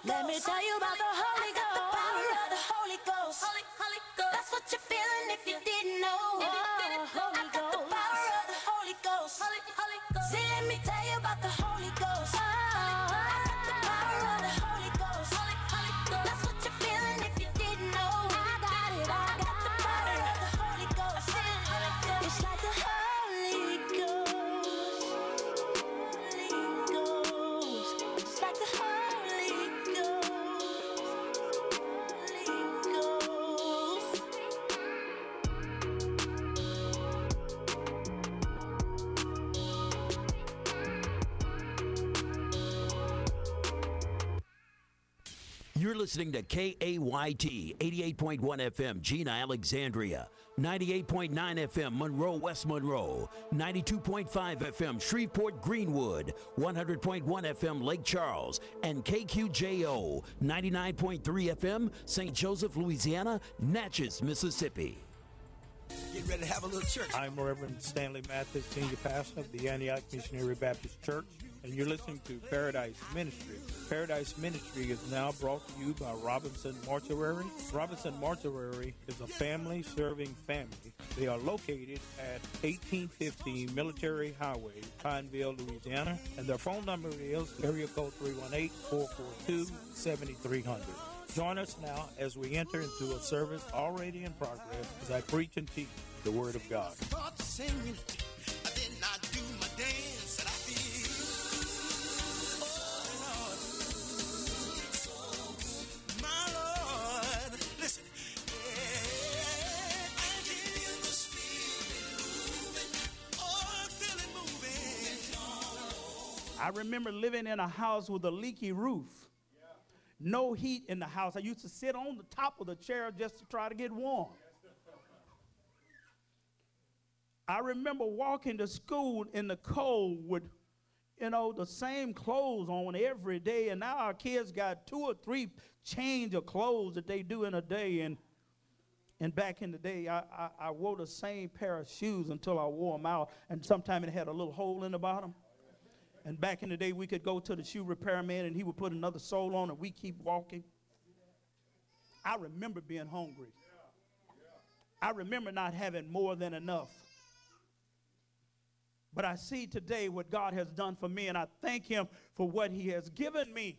Let me tell you about the Holy Ghost. The power of the Holy Ghost. Holy Ghost. That's what you're feeling if you didn't know. I got the power of the Holy Ghost. Holy Ghost. See, let me tell you about the Holy Ghost. I got the power of the Holy Ghost. Holy Ghost. That's what you're feeling if you didn't know. I got it. I got the power of the Holy Ghost. It's like the Holy Ghost. Holy Ghost. It's like the Holy Ghost. You're listening to KAYT 88.1 FM, Gina, Alexandria, 98.9 FM, Monroe, West Monroe, 92.5 FM, Shreveport, Greenwood, 100.1 FM, Lake Charles, and KQJO, 99.3 FM, St. Joseph, Louisiana, Natchez, Mississippi. Get ready to have a little church. I'm Reverend Stanley Mathis, Senior Pastor of the Antioch Missionary Baptist Church, and you're listening to Paradise Ministry. Paradise Ministry is now brought to you by Robinson Mortuary. Robinson Mortuary is a family-serving family. They are located at 1850 Military Highway, Pineville, Louisiana, and their phone number is area code 318-442-7300. Join us now as we enter into a service already in progress as I preach and teach the Word of God. Singing, I did not do my dance, and I feel, oh Lord, my Lord, listen, I can feel the Spirit moving, oh, I feel it moving. I remember living in a house with a leaky roof. No heat in the house. I used to sit on the top of the chair just to try to get warm. I remember walking to school in the cold with, the same clothes on every day, and now our kids got 2 or 3 change of clothes that they do in a day, and back in the day, I wore the same pair of shoes until I wore them out, and sometimes it had a little hole in the bottom. And back in the day, we could go to the shoe repairman, and he would put another sole on, and we keep walking. I remember being hungry. I remember not having more than enough. But I see today what God has done for me, and I thank him for what he has given me.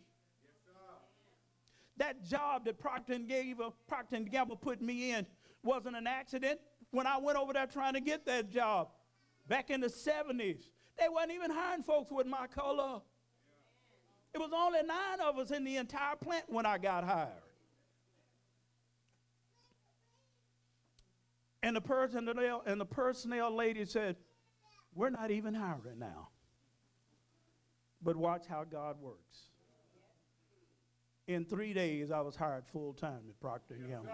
That job that Procter & Gamble put me in wasn't an accident. When I went over there trying to get that job back in the 70s, they wasn't even hiring folks with my color. It was only 9 of us in the entire plant when I got hired. And the personnel lady said, "We're not even hiring now." But watch how God works. In 3 days, I was hired full time at Procter & Gamble.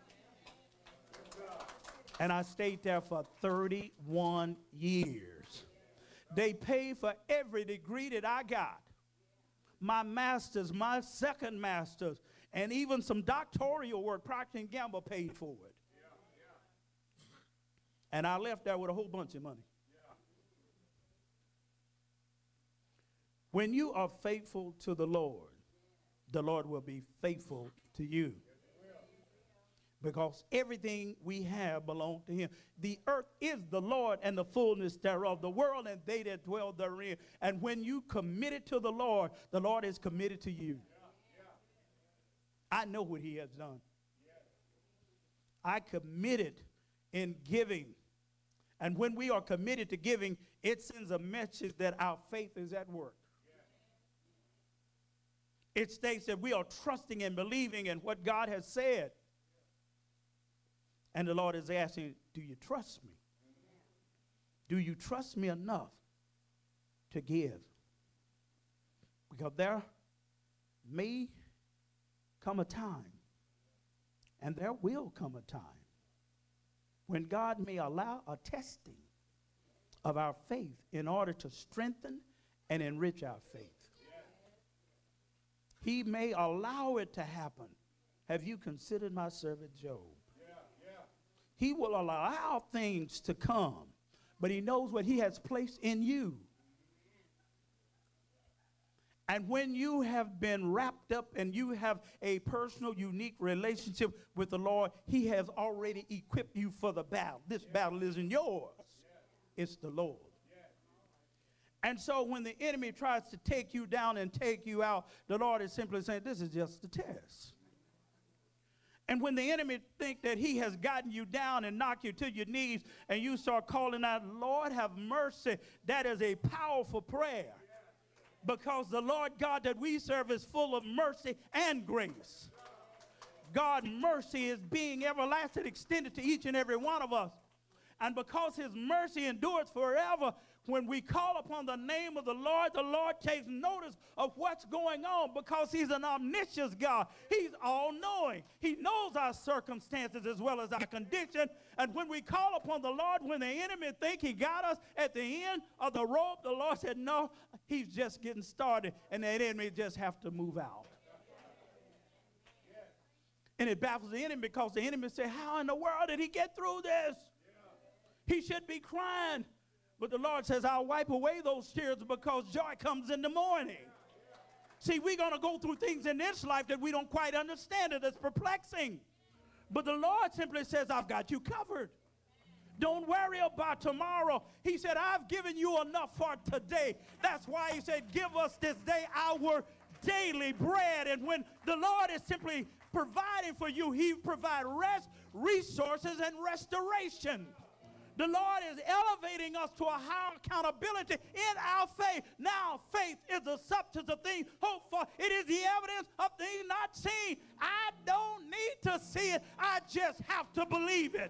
And I stayed there for 31 years. They paid for every degree that I got. My master's, my second master's, and even some doctoral work, Procter & Gamble paid for it. And I left there with a whole bunch of money. When you are faithful to the Lord will be faithful to you. Because everything we have belongs to him. The earth is the Lord and the fullness thereof, the world and they that dwell therein. And when you committed to the Lord is committed to you. I know what he has done. I committed in giving. And when we are committed to giving, it sends a message that our faith is at work. It states that we are trusting and believing in what God has said. And the Lord is asking, do you trust me? Do you trust me enough to give? Because there may come a time, and there will come a time, when God may allow a testing of our faith in order to strengthen and enrich our faith. He may allow it to happen. Have you considered my servant Job? He will allow things to come, but he knows what he has placed in you. And when you have been wrapped up and you have a personal, unique relationship with the Lord, he has already equipped you for the battle. This battle isn't yours. It's the Lord. And so when the enemy tries to take you down and take you out, the Lord is simply saying, this is just a test. And when the enemy think that he has gotten you down and knocked you to your knees and you start calling out, Lord, have mercy, that is a powerful prayer. Because the Lord God that we serve is full of mercy and grace. God's mercy is being everlasting, extended to each and every one of us. And because his mercy endures forever, when we call upon the name of the Lord takes notice of what's going on because he's an omniscient God. He's all-knowing. He knows our circumstances as well as our condition. And when we call upon the Lord, when the enemy think he got us at the end of the rope, the Lord said, no, he's just getting started, and that enemy just have to move out. And it baffles the enemy because the enemy say, how in the world did he get through this? He should be crying. But the Lord says, I'll wipe away those tears because joy comes in the morning. See, we're going to go through things in this life that we don't quite understand. It's perplexing. But the Lord simply says, I've got you covered. Don't worry about tomorrow. He said, I've given you enough for today. That's why he said, give us this day our daily bread. And when the Lord is simply providing for you, he provides rest, resources, and restoration. The Lord is elevating us to a higher accountability in our faith. Now, faith is the substance of things hoped for. It is the evidence of things not seen. I don't need to see it. I just have to believe it.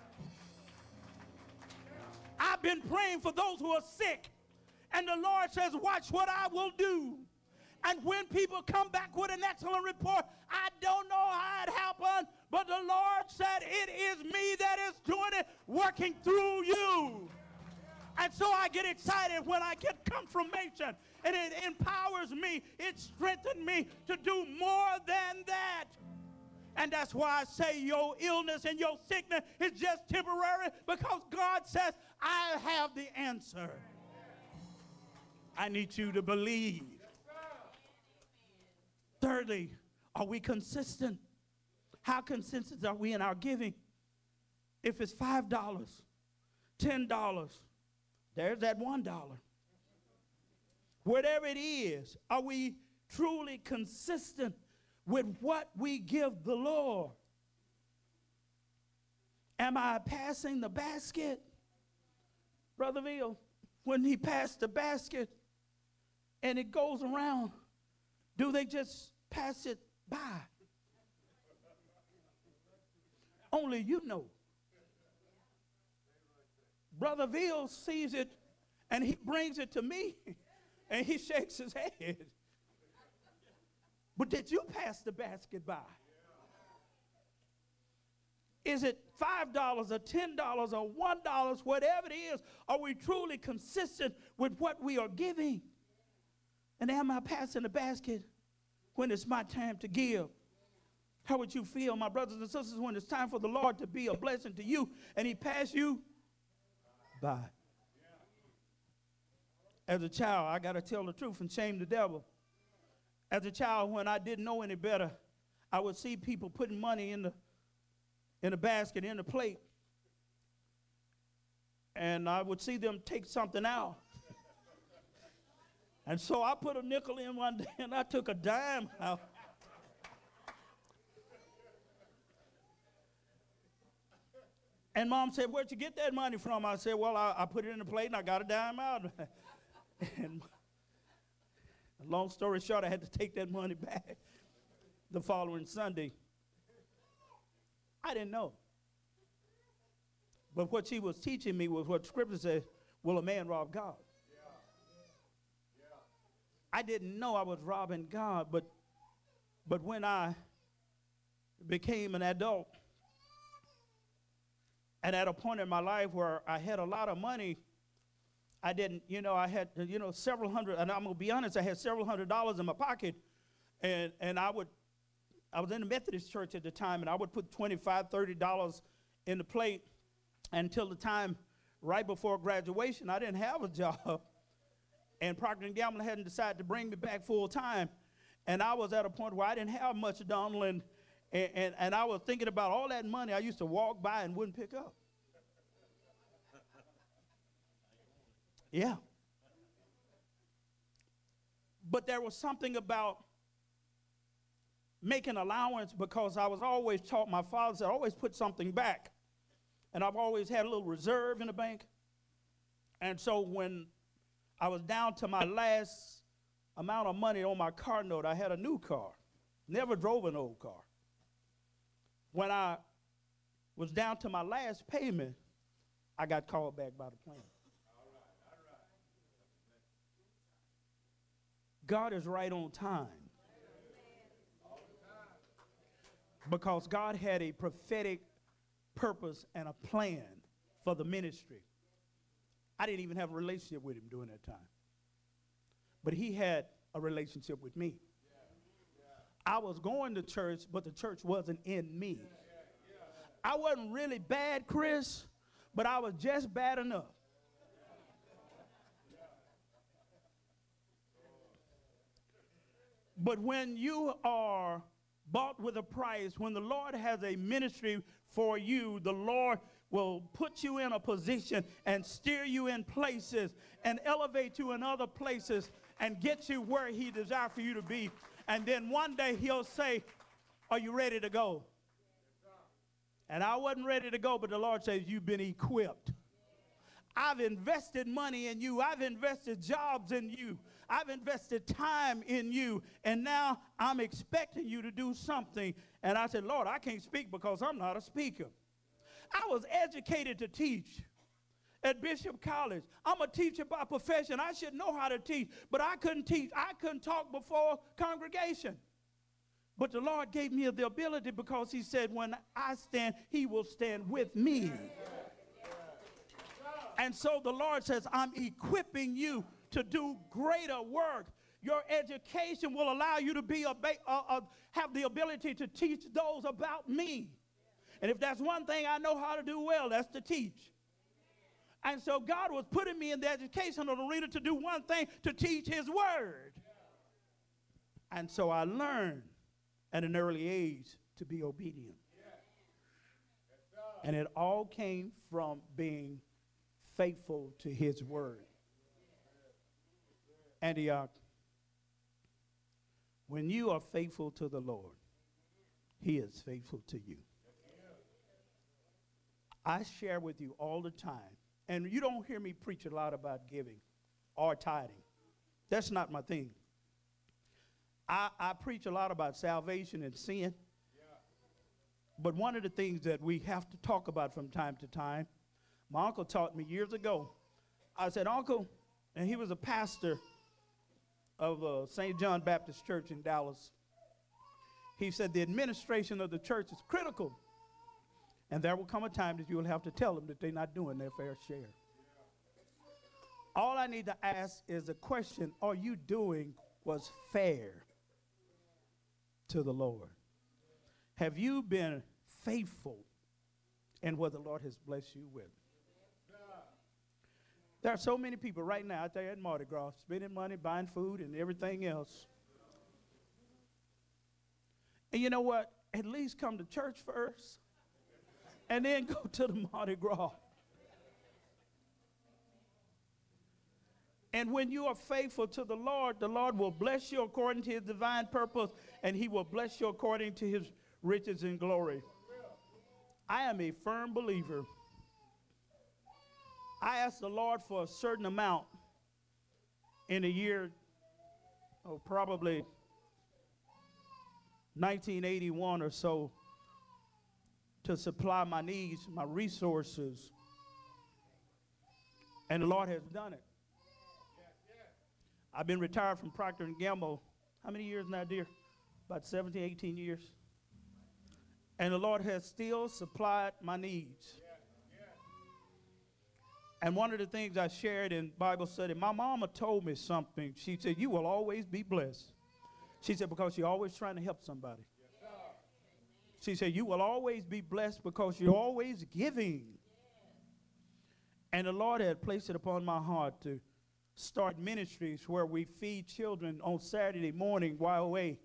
I've been praying for those who are sick. And the Lord says, watch what I will do. And when people come back with an excellent report, I don't know how it happened, but the Lord said, it is me that is doing it, working through you. And so I get excited when I get confirmation, and it empowers me, it strengthens me to do more than that. And that's why I say your illness and your sickness is just temporary, because God says, I have the answer. I need you to believe. Thirdly, are we consistent? How consistent are we in our giving? If it's $5, $10, there's that $1. Whatever it is, are we truly consistent with what we give the Lord? Am I passing the basket? Brother Veal, when he passed the basket and it goes around, do they just pass it by? Only you know. Brother Veal sees it and he brings it to me and he shakes his head. But did you pass the basket by? Is it $5 or $10 or $1, whatever it is? Are we truly consistent with what we are giving? And am I passing the basket when it's my time to give? How would you feel, my brothers and sisters, when it's time for the Lord to be a blessing to you and he pass you by? As a child, I got to tell the truth and shame the devil. As a child, when I didn't know any better, I would see people putting money in the basket, in the plate. And I would see them take something out. And so I put a nickel in one day and I took a dime out. And Mom said, where'd you get that money from? I said, well, I put it in the plate and I got a dime out. And long story short, I had to take that money back the following Sunday. I didn't know. But what she was teaching me was what Scripture says, will a man rob God? I didn't know I was robbing God, but when I became an adult, and at a point in my life where I had a lot of money, I didn't, I had, several hundred, and I'm going to be honest, I had several $100s in my pocket, and I was in the Methodist church at the time, and I would put $25, $30 in the plate until the time right before graduation. I didn't have a job. And Procter & Gamble hadn't decided to bring me back full time. And I was at a point where I didn't have much, Donald, and I was thinking about all that money I used to walk by and wouldn't pick up. Yeah. But there was something about making allowance, because I was always taught, my father said, always put something back. And I've always had a little reserve in the bank. And so when I was down to my last amount of money on my car note, I had a new car. Never drove an old car. When I was down to my last payment, I got called back by the plan. God is right on time. Because God had a prophetic purpose and a plan for the ministry. I didn't even have a relationship with him during that time. But he had a relationship with me. I was going to church, but the church wasn't in me. I wasn't really bad, Chris, but I was just bad enough. But when you are bought with a price, when the Lord has a ministry for you, the Lord will put you in a position and steer you in places and elevate you in other places and get you where he desires for you to be. And then one day he'll say, are you ready to go? And I wasn't ready to go, but the Lord says, you've been equipped. I've invested money in you. I've invested jobs in you. I've invested time in you. And now I'm expecting you to do something. And I said, Lord, I can't speak because I'm not a speaker. I was educated to teach at Bishop College. I'm a teacher by profession. I should know how to teach, but I couldn't teach. I couldn't talk before congregation. But the Lord gave me the ability, because he said, when I stand, he will stand with me. And so the Lord says, I'm equipping you to do greater work. Your education will allow you to be have the ability to teach those about me. And if that's one thing I know how to do well, that's to teach. And so God was putting me in the educational arena to do one thing, to teach his word. And so I learned at an early age to be obedient. And it all came from being faithful to his word. Antioch, when you are faithful to the Lord, he is faithful to you. I share with you all the time, and you don't hear me preach a lot about giving or tithing. That's not my thing. I preach a lot about salvation and sin. But one of the things that we have to talk about from time to time, my uncle taught me years ago. I said, Uncle, and he was a pastor of St. John Baptist Church in Dallas. He said, the administration of the church is critical. And there will come a time that you will have to tell them that they're not doing their fair share. All I need to ask is a question, are you doing what's fair to the Lord? Have you been faithful in what the Lord has blessed you with? There are so many people right now out there at Mardi Gras spending money, buying food, and everything else. And you know what? At least come to church first, and then go to the Mardi Gras. And when you are faithful to the Lord will bless you according to his divine purpose, and he will bless you according to his riches and glory. I am a firm believer. I asked the Lord for a certain amount in the year, probably 1981 or so, to supply my needs, my resources. And the Lord has done it. I've been retired from Procter & Gamble. How many years now, dear? About 17, 18 years. And the Lord has still supplied my needs. And one of the things I shared in Bible study, my mama told me something. She said, you will always be blessed. She said, because you're always trying to help somebody. She said, you will always be blessed because you're always giving. And the Lord had placed it upon my heart to start ministries where we feed children on Saturday morning while away